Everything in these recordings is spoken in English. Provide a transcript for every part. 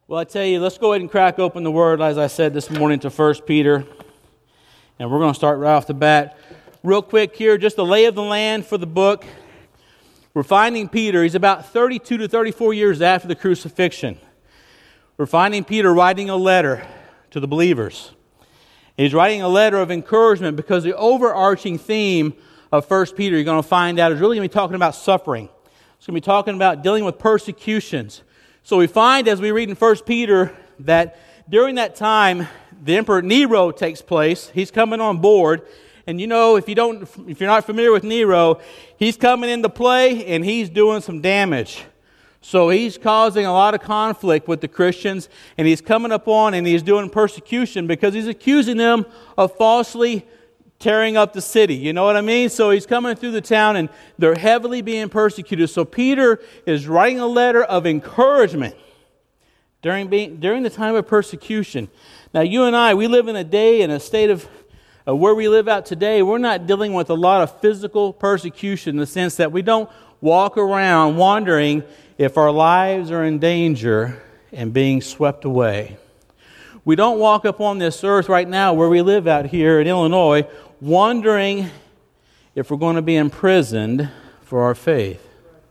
Well, I tell you, let's go ahead and crack open the Word, as I said this morning, to 1 Peter. And we're going to start right off the bat. Real quick here, just the lay of the land for the book. We're finding Peter. He's about 32 to 34 years after the crucifixion. We're finding Peter writing a letter to the believers. He's writing a letter of encouragement because the overarching theme of 1 Peter, you're going to find out, is really going to be talking about suffering. It's going to be talking about dealing with persecutions. So we find as we read in 1 Peter that during that time, the Emperor Nero takes place. He's coming on board. And you know, if you're not familiar with Nero, he's coming into play and he's doing some damage. So he's causing a lot of conflict with the Christians, and he's coming upon and he's doing persecution because he's accusing them of falsely tearing up the city. You know what I mean? So he's coming through the town and they're heavily being persecuted. So Peter is writing a letter of encouragement during the time of persecution. Now you and I, we live in a day and a state of where we live out today. We're not dealing with a lot of physical persecution in the sense that we don't walk around wondering if our lives are in danger and being swept away. We don't walk upon this earth right now where we live out here in Illinois wondering if we're going to be imprisoned for our faith.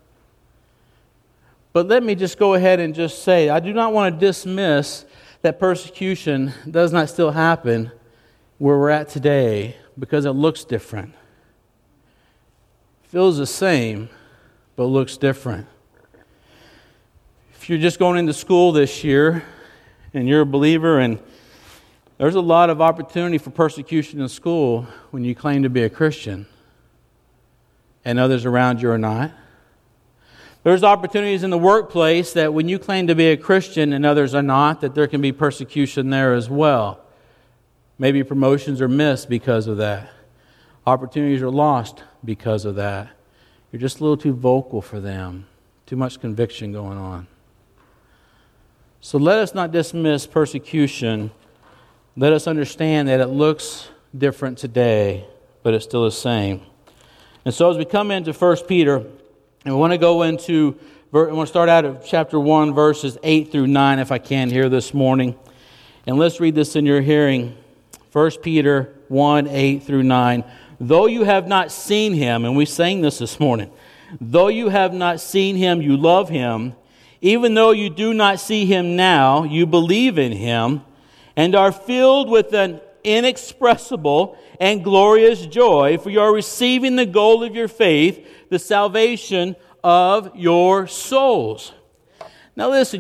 But let me just go ahead and just say, I do not want to dismiss that persecution does not still happen where we're at today because it looks different. Feels the same, but looks different. If you're just going into school this year and you're a believer, and there's a lot of opportunity for persecution in school when you claim to be a Christian and others around you are not. There's opportunities in the workplace that when you claim to be a Christian and others are not, that there can be persecution there as well. Maybe promotions are missed because of that. Opportunities are lost because of that. You're just a little too vocal for them. Too much conviction going on. So let us not dismiss persecution. Let us understand that it looks different today, but it's still the same. And so as we come into 1 Peter, and we want to go into, I want to start out at chapter 1, verses 8 through 9, if I can, here this morning. And let's read this in your hearing. 1 Peter 1, 8 through 9. Though you have not seen him, and we sang this morning, though you have not seen him, you love him. Even though you do not see him now, you believe in him and are filled with an inexpressible and glorious joy, for you are receiving the goal of your faith, the salvation of your souls. Now listen,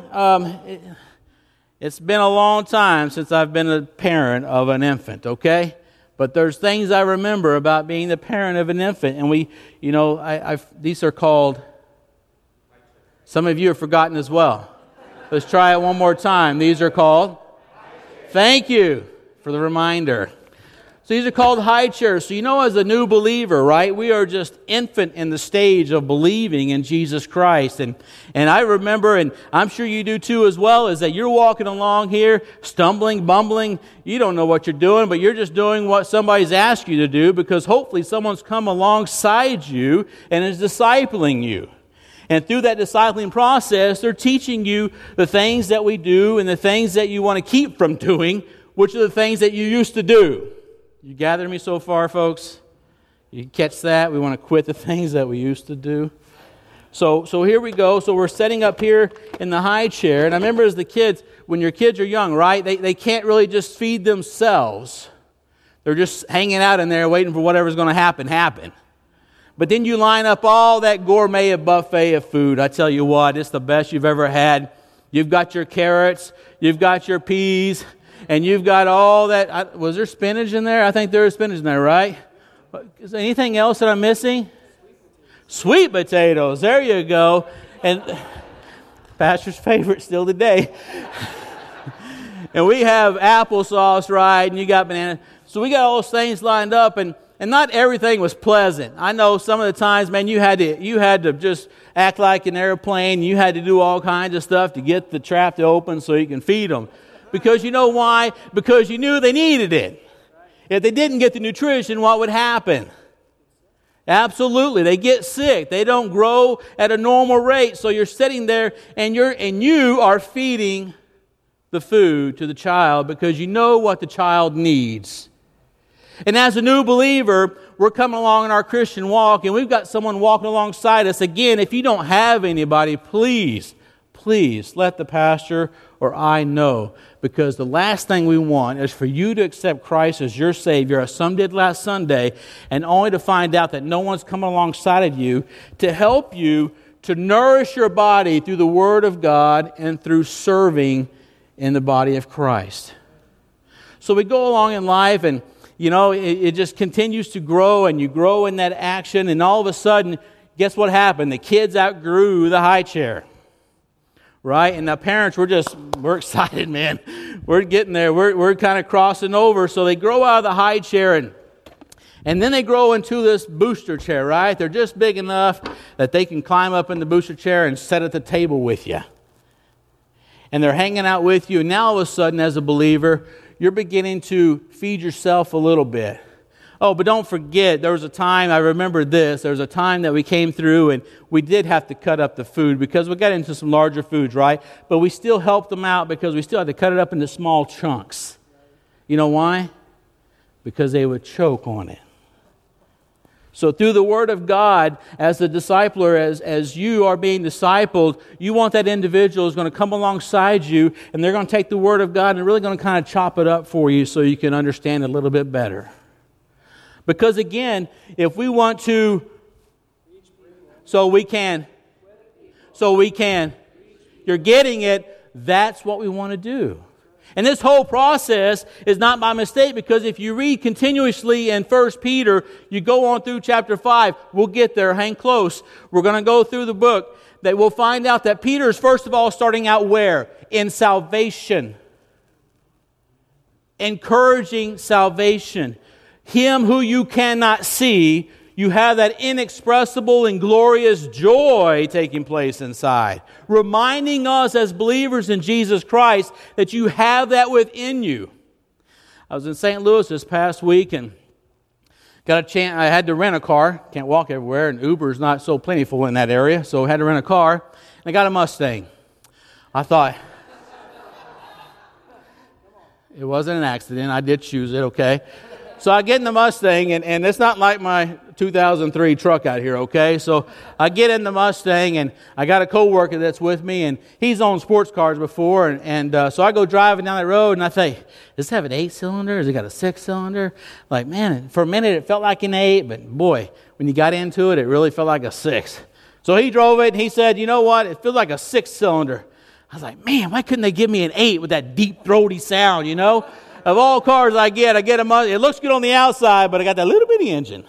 it's been a long time since I've been a parent of an infant, okay? But there's things I remember about being the parent of an infant, and these are called. Some of you have forgotten as well. Let's try it one more time. These are called. Thank you for the reminder. So these are called high chairs. So as a new believer, right, we are just infant in the stage of believing in Jesus Christ. And I remember, and I'm sure you do too as well, is that you're walking along here, stumbling, bumbling. You don't know what you're doing, but you're just doing what somebody's asked you to do because hopefully someone's come alongside you and is discipling you. And through that discipling process, they're teaching you the things that we do and the things that you want to keep from doing, which are the things that you used to do. You gather me so far, folks? You catch that? We want to quit the things that we used to do. So here we go. So we're setting up here in the high chair. And I remember as the kids, when your kids are young, right, they can't really just feed themselves. They're just hanging out in there waiting for whatever's going to happen. But then you line up all that gourmet buffet of food. I tell you what, it's the best you've ever had. You've got your carrots, you've got your peas, and you've got all that. Was there spinach in there? I think there is spinach in there, right? Is there anything else that I'm missing? Sweet potatoes. There you go. And Pastor's favorite still today. And we have applesauce, right? And you got banana. So we got all those things lined up, and not everything was pleasant. I know some of the times, man, you had to just act like an airplane. You had to do all kinds of stuff to get the trap to open so you can feed them. Because you know why? Because you knew they needed it. If they didn't get the nutrition, what would happen? Absolutely. They get sick. They don't grow at a normal rate. So you're sitting there and you are feeding the food to the child because you know what the child needs. And as a new believer, we're coming along in our Christian walk and we've got someone walking alongside us. Again, if you don't have anybody, please let the pastor or I know, because the last thing we want is for you to accept Christ as your Savior, as some did last Sunday, and only to find out that no one's coming alongside of you to help you to nourish your body through the Word of God and through serving in the body of Christ. So we go along in life and, it just continues to grow, and you grow in that action, and all of a sudden, guess what happened? The kids outgrew the high chair. Right? And the parents, we're excited, man. We're getting there. We're kind of crossing over. So they grow out of the high chair and then they grow into this booster chair, right? They're just big enough that they can climb up in the booster chair and sit at the table with you. And they're hanging out with you. And now all of a sudden, as a believer, you're beginning to feed yourself a little bit. Oh, but don't forget, there was a time, I remember this, there was a time that we came through and we did have to cut up the food because we got into some larger foods, right? But we still helped them out because we still had to cut it up into small chunks. You know why? Because they would choke on it. So through the Word of God, as a discipler, as you are being discipled, you want that individual who's going to come alongside you and they're going to take the Word of God and really going to kind of chop it up for you so you can understand it a little bit better. Because again, if we want to, so we can, you're getting it, that's what we want to do. And this whole process is not by mistake, because if you read continuously in 1 Peter, you go on through chapter 5, we'll get there, hang close. We're going to go through the book, that we'll find out that Peter is first of all starting out where? In salvation. Encouraging salvation. Him who you cannot see, you have that inexpressible and glorious joy taking place inside. Reminding us as believers in Jesus Christ that you have that within you. I was in St. Louis this past week and got a chance. I had to rent a car. Can't walk everywhere, and Uber's not so plentiful in that area, so I had to rent a car. And I got a Mustang. I thought, it wasn't an accident. I did choose it, okay? So I get in the Mustang, and it's not like my 2003 truck out here, okay? So I get in the Mustang, and I got a co-worker that's with me, and he's owned sports cars before, and so I go driving down the road, and I think, does it have an 8-cylinder? Has it got a 6-cylinder? Like, man, for a minute it felt like an 8, but boy, when you got into it, it really felt like a 6. So he drove it, and he said, you know what? It feels like a 6-cylinder. I was like, man, why couldn't they give me an 8 with that deep, throaty sound, you know? Of all cars I get a Mustang. It looks good on the outside, but I got that little bitty engine.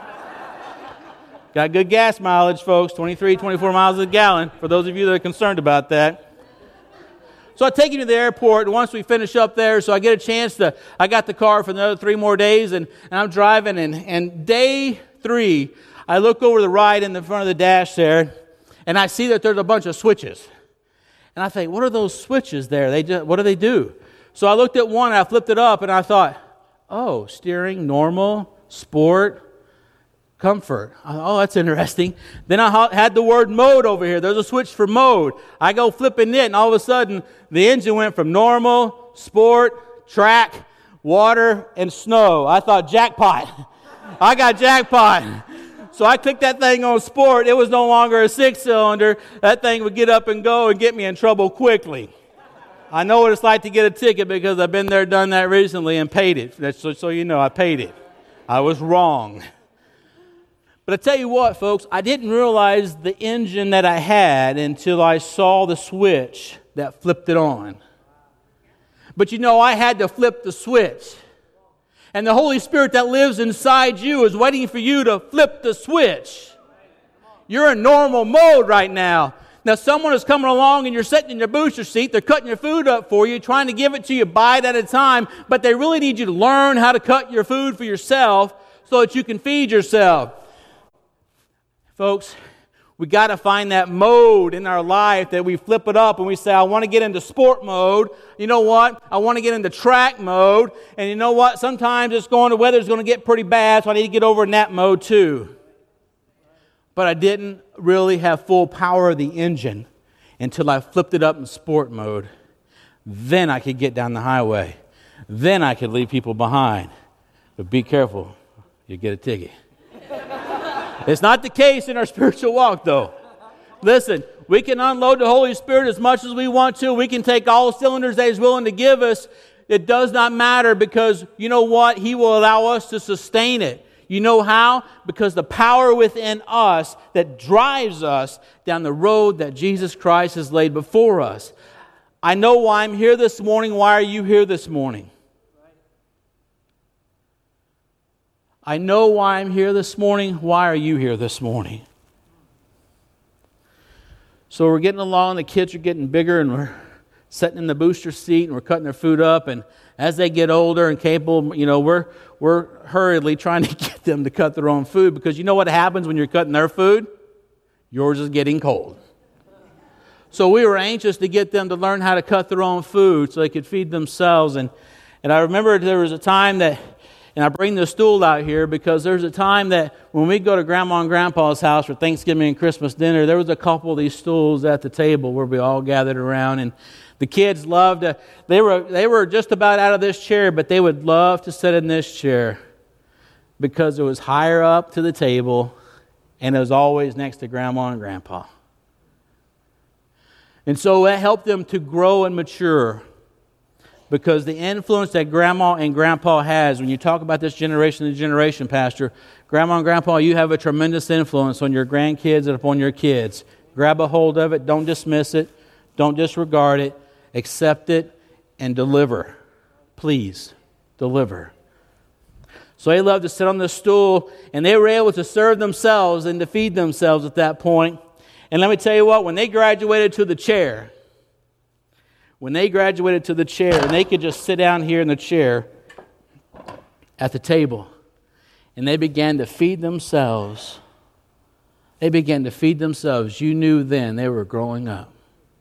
Got good gas mileage, folks, 23, 24 miles a gallon, for those of you that are concerned about that. So I take him to the airport, and once we finish up there, so I get a chance I got the car for another 3 more days, and I'm driving, and day 3, I look over the right in the front of the dash there, and I see that there's a bunch of switches. And I think, what are those switches there? What do they do? So I looked at one, and I flipped it up, and I thought, oh, steering, normal, sport, comfort. Oh, that's interesting. Then I had the word mode over here. There's a switch for mode. I go flipping it, and all of a sudden, the engine went from normal, sport, track, water, and snow. I thought, jackpot. I got jackpot. So I clicked that thing on sport. It was no longer a 6-cylinder. That thing would get up and go and get me in trouble quickly. I know what it's like to get a ticket because I've been there, done that recently, and paid it. That's so you know, I paid it. I was wrong. But I tell you what, folks, I didn't realize the engine that I had until I saw the switch that flipped it on. But you know, I had to flip the switch. And the Holy Spirit that lives inside you is waiting for you to flip the switch. You're in normal mode right now. Now, someone is coming along and you're sitting in your booster seat. They're cutting your food up for you, trying to give it to you bite at a time. But they really need you to learn how to cut your food for yourself so that you can feed yourself. Folks, we got to find that mode in our life that we flip it up and we say, I want to get into sport mode. You know what? I want to get into track mode. And you know what? Sometimes the weather's going to get pretty bad, so I need to get over in that mode too. but I didn't really have full power of the engine until I flipped it up in sport mode. Then I could get down the highway. Then I could leave people behind. But be careful, you get a ticket. It's not the case in our spiritual walk, though. Listen, we can unload the Holy Spirit as much as we want to. We can take all the cylinders that He's willing to give us. It does not matter, because you know what? He will allow us to sustain it. You know how? Because the power within us that drives us down the road that Jesus Christ has laid before us. I know why I'm here this morning. Why are you here this morning? I know why I'm here this morning. Why are you here this morning? So we're getting along. The kids are getting bigger, and we're sitting in the booster seat, and we're cutting their food up. And as they get older and capable, we're hurriedly trying to get them to cut their own food, because you know what happens when you're cutting their food? Yours is getting cold. So we were anxious to get them to learn how to cut their own food so they could feed themselves. And I remember there was a time that, and I bring the stool out here because there's a time that when we go to Grandma and Grandpa's house for Thanksgiving and Christmas dinner, there was a couple of these stools at the table where we all gathered around, and the kids loved to, they were just about out of this chair, but they would love to sit in this chair because it was higher up to the table and it was always next to Grandma and Grandpa. And so that helped them to grow and mature, because the influence that Grandma and Grandpa has, when you talk about this generation to generation, Pastor, Grandma and Grandpa, you have a tremendous influence on your grandkids and upon your kids. Grab a hold of it. Don't dismiss it. Don't disregard it. Accept it and deliver. Please, deliver. So they loved to sit on the stool, and they were able to serve themselves and to feed themselves at that point. And let me tell you what, when they graduated to the chair, and they could just sit down here in the chair at the table, and they began to feed themselves. You knew then they were growing up.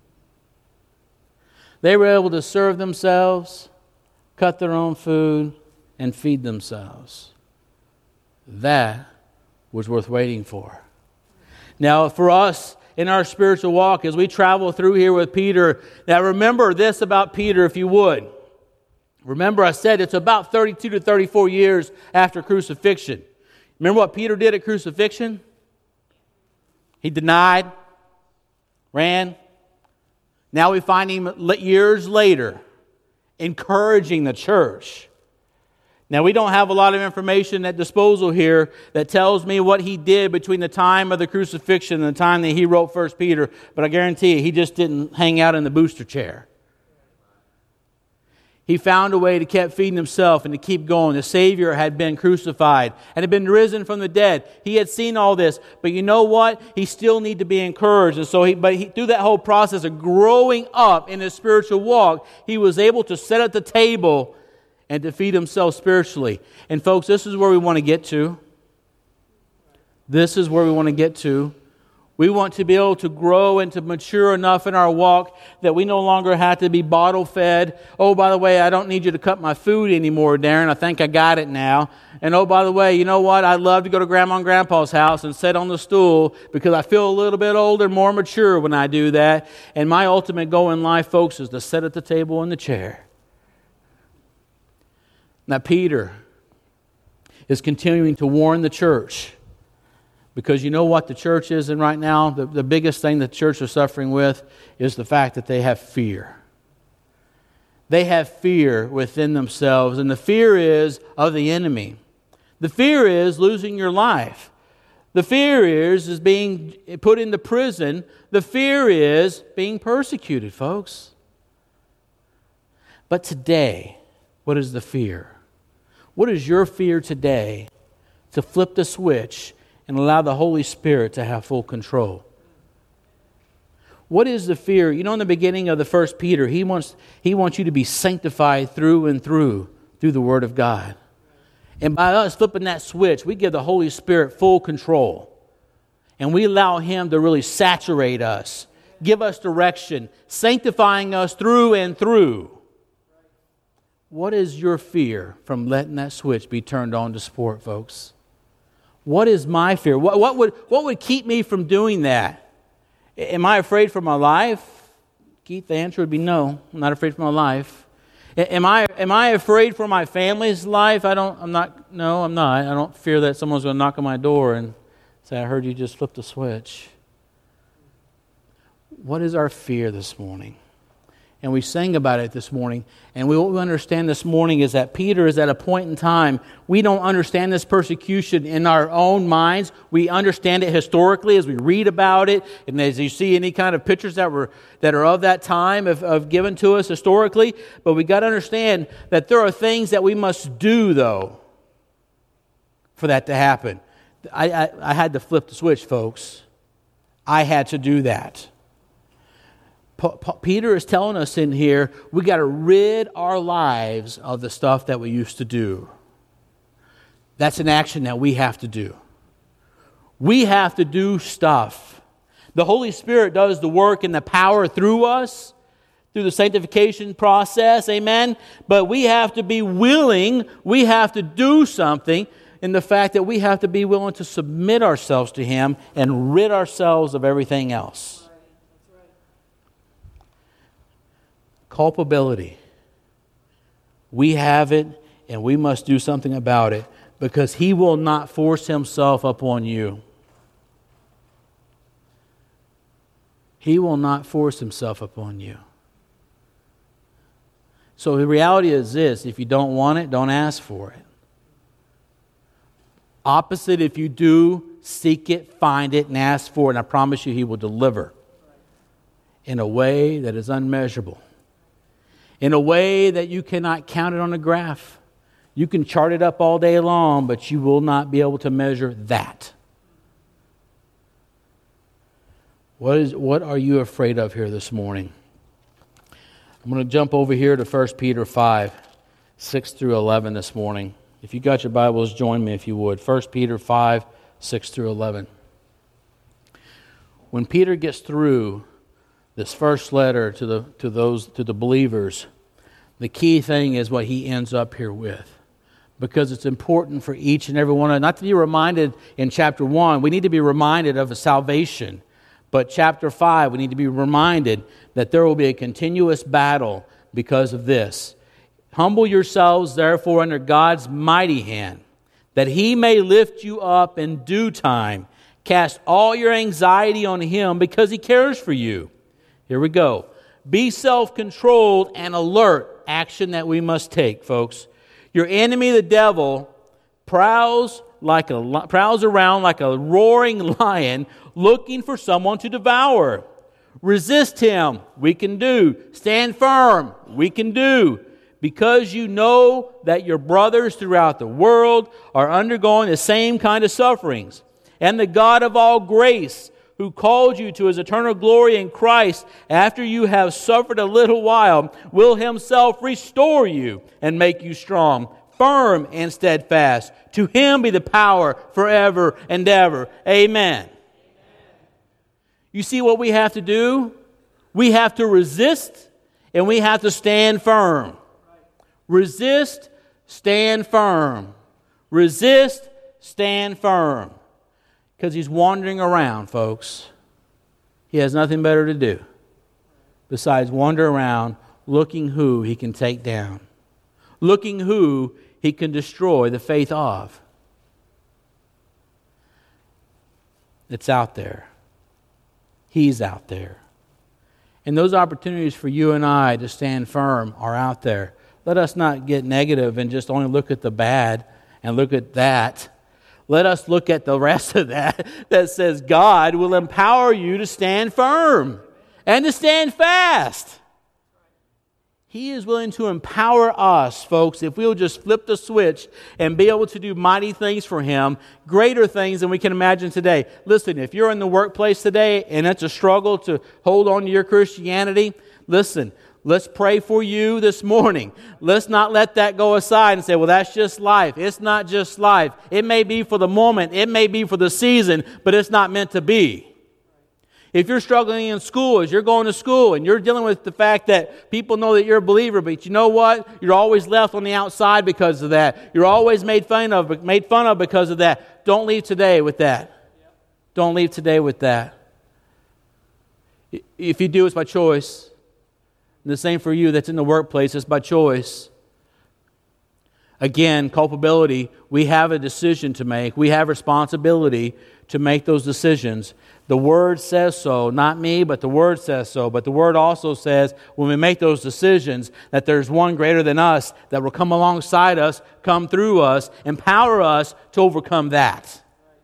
They were able to serve themselves, cut their own food, and feed themselves. That was worth waiting for. Now, for us, in our spiritual walk, as we travel through here with Peter, now remember this about Peter, if you would. Remember, I said it's about 32 to 34 years after crucifixion. Remember what Peter did at crucifixion? He denied, ran. Now we find him years later encouraging the church. Now, we don't have a lot of information at disposal here that tells me what he did between the time of the crucifixion and the time that he wrote 1 Peter, but I guarantee you, he just didn't hang out in the booster chair. He found a way to keep feeding himself and to keep going. The Savior had been crucified and had been risen from the dead. He had seen all this, but you know what? He still needed to be encouraged. And so through that whole process of growing up in his spiritual walk, he was able to sit at the table and to feed himself spiritually. And folks, this is where we want to get to. We want to be able to grow and to mature enough in our walk that we no longer have to be bottle fed. Oh, by the way, I don't need you to cut my food anymore, Darren. I think I got it now. And oh, by the way, you know what? I'd love to go to Grandma and Grandpa's house and sit on the stool because I feel a little bit older, more mature when I do that. And my ultimate goal in life, folks, is to sit at the table in the chair. Now, Peter is continuing to warn the church, because you know what the church is in right now? The biggest thing the church is suffering with is the fact that they have fear. They have fear within themselves, and the fear is of the enemy. The fear is losing your life. The fear is being put into prison. The fear is being persecuted, folks. But today, what is the fear? What is your fear today to flip the switch and allow the Holy Spirit to have full control? What is the fear? You know, in the beginning of the 1 Peter, he wants you to be sanctified through and through the Word of God. And by us flipping that switch, we give the Holy Spirit full control. And we allow Him to really saturate us, give us direction, sanctifying us through and through. What is your fear from letting that switch be turned on to sport, folks? What is my fear? What would keep me from doing that? Am I afraid for my life? Keith, the answer would be no. I'm not afraid for my life. Am I afraid for my family's life? I'm not. No, I'm not. I don't fear that someone's going to knock on my door and say, I heard you just flipped a switch. What is our fear this morning? And we sang about it this morning. And what we understand this morning is that Peter is at a point in time, we don't understand this persecution in our own minds. We understand it historically as we read about it. And as you see any kind of pictures that are of that time of given to us historically. But we got to understand that there are things that we must do, though, for that to happen. I had to flip the switch, folks. I had to do that. Peter is telling us in here, we got to rid our lives of the stuff that we used to do. That's an action that we have to do. We have to do stuff. The Holy Spirit does the work and the power through us, through the sanctification process, amen? But we have to be willing, we have to do something in the fact that we have to be willing to submit ourselves to Him and rid ourselves of everything else. Culpability. We have it, and we must do something about it because He will not force Himself upon you. He will not force Himself upon you. So the reality is this: if you don't want it, don't ask for it. Opposite, if you do, seek it, find it, and ask for it, and I promise you He will deliver in a way that is unmeasurable. In a way that you cannot count it on a graph. You can chart it up all day long, but you will not be able to measure that. What are you afraid of here this morning? I'm going to jump over here to 1 Peter 5, 6 through 11 this morning. If you got your Bibles, join me if you would. 1 Peter 5, 6 through 11. When Peter gets through this first letter to the believers, the key thing is what he ends up here with. Because it's important for each and every one of us, not to be reminded in chapter 1, we need to be reminded of a salvation. But chapter 5, we need to be reminded that there will be a continuous battle because of this. Humble yourselves, therefore, under God's mighty hand, that He may lift you up in due time. Cast all your anxiety on Him because He cares for you. Here we go. Be self-controlled and alert. Action that we must take, folks. Your enemy, the devil, prowls around like a roaring lion looking for someone to devour. Resist him. We can do. Stand firm. We can do. Because you know that your brothers throughout the world are undergoing the same kind of sufferings. And the God of all grace, who called you to His eternal glory in Christ, after you have suffered a little while, will Himself restore you and make you strong, firm and steadfast. To Him be the power forever and ever. Amen. You see what we have to do? We have to resist and we have to stand firm. Resist, stand firm. Resist, stand firm. Because he's wandering around, folks. He has nothing better to do besides wander around looking who he can take down. Looking who he can destroy the faith of. It's out there. He's out there. And those opportunities for you and I to stand firm are out there. Let us not get negative and just only look at the bad and look at that. Let us look at the rest of that says God will empower you to stand firm and to stand fast. He is willing to empower us, folks, if we'll just flip the switch and be able to do mighty things for Him, greater things than we can imagine today. Listen, if you're in the workplace today and it's a struggle to hold on to your Christianity, listen, let's pray for you this morning. Let's not let that go aside and say, well, that's just life. It's not just life. It may be for the moment. It may be for the season, but it's not meant to be. If you're struggling in school, as you're going to school, and you're dealing with the fact that people know that you're a believer, but you know what? You're always left on the outside because of that. You're always made fun of because of that. Don't leave today with that. Don't leave today with that. If you do, it's by choice. And the same for you that's in the workplace, it's by choice. Again, culpability, we have a decision to make. We have responsibility to make those decisions. The Word says so, not me, but the Word says so. But the Word also says when we make those decisions that there's one greater than us that will come alongside us, come through us, empower us to overcome that.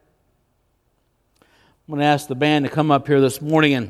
I'm going to ask the band to come up here this morning and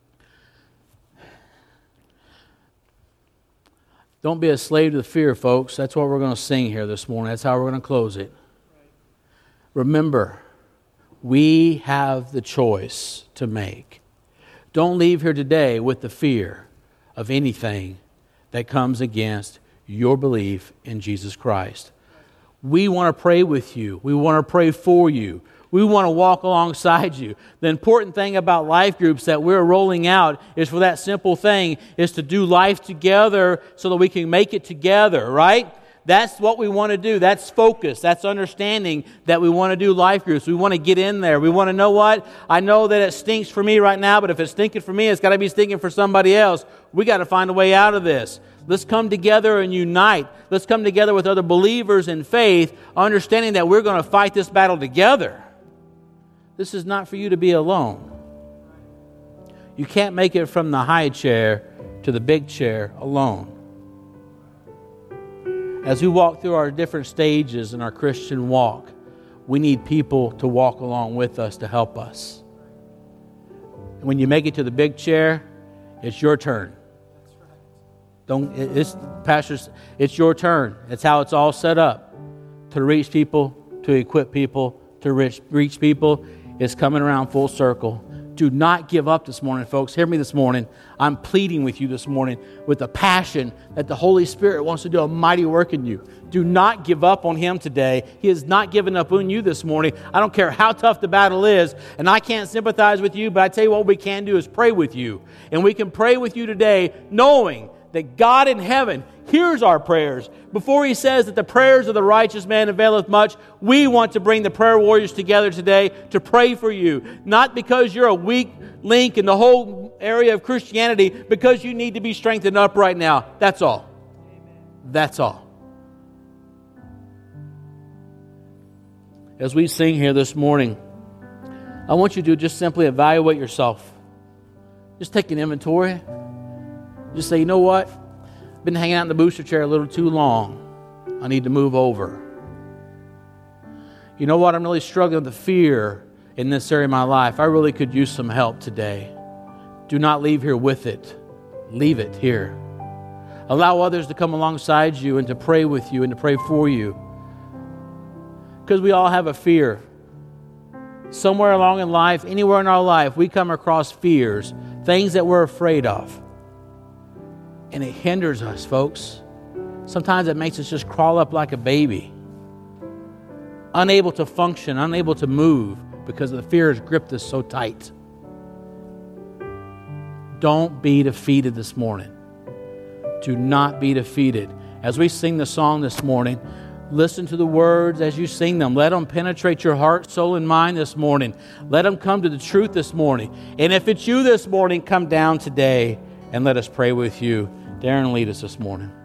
don't be a slave to the fear, folks. That's what we're going to sing here this morning. That's how we're going to close it. Remember, we have the choice to make. Don't leave here today with the fear of anything that comes against your belief in Jesus Christ. We want to pray with you. We want to pray for you. We want to walk alongside you. The important thing about life groups that we're rolling out is for that simple thing, is to do life together so that we can make it together, right? That's what we want to do. That's focus. That's understanding that we want to do life groups. We want to get in there. We want to know what? I know that it stinks for me right now, but if it's stinking for me, it's got to be stinking for somebody else. We got to find a way out of this. Let's come together and unite. Let's come together with other believers in faith, understanding that we're going to fight this battle together. This is not for you to be alone. You can't make it from the high chair to the big chair alone. As we walk through our different stages in our Christian walk, we need people to walk along with us to help us. When you make it to the big chair, it's your turn. It's your turn. It's how it's all set up. To reach people, to equip people, to reach people. It's coming around full circle. Do not give up this morning, folks. Hear me this morning. I'm pleading with you this morning with a passion that the Holy Spirit wants to do a mighty work in you. Do not give up on Him today. He has not given up on you this morning. I don't care how tough the battle is, and I can't sympathize with you, but I tell you what we can do is pray with you. And we can pray with you today knowing that God in heaven hears our prayers. Before He says that the prayers of the righteous man availeth much, we want to bring the prayer warriors together today to pray for you. Not because you're a weak link in the whole area of Christianity, because you need to be strengthened up right now. That's all. That's all. As we sing here this morning, I want you to just simply evaluate yourself. Just take an inventory. Just say, you know what? I've been hanging out in the booster chair a little too long. I need to move over. You know what? I'm really struggling with the fear in this area of my life. I really could use some help today. Do not leave here with it. Leave it here. Allow others to come alongside you and to pray with you and to pray for you. Because we all have a fear. Somewhere along in life, anywhere in our life, we come across fears, things that we're afraid of. And it hinders us, folks. Sometimes it makes us just crawl up like a baby. Unable to function, unable to move because the fear has gripped us so tight. Don't be defeated this morning. Do not be defeated. As we sing the song this morning, listen to the words as you sing them. Let them penetrate your heart, soul, and mind this morning. Let them come to the truth this morning. And if it's you this morning, come down today and let us pray with you. Darren, lead us this morning.